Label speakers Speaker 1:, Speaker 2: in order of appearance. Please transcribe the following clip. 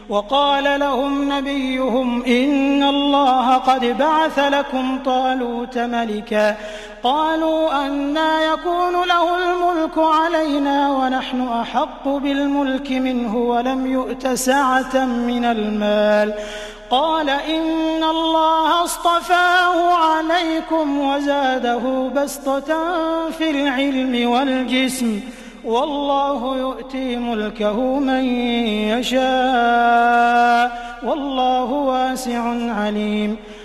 Speaker 1: وقال لهم نبيهم إن الله قد بعث لكم طالوت ملكا قالوا أنى يكون له الملك علينا ونحن أحق بالملك منه ولم يؤت سعة من المال قال إن الله اصطفاه عليكم وزاده بسطة في العلم والجسم والله يؤتي ملكه من يشاء والله واسع عليم